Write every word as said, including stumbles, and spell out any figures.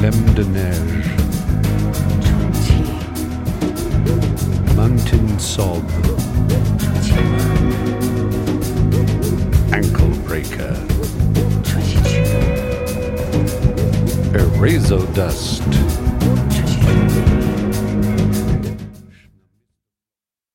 Flemme de neige. Mountain sob. Ankle breaker. Eraso dust.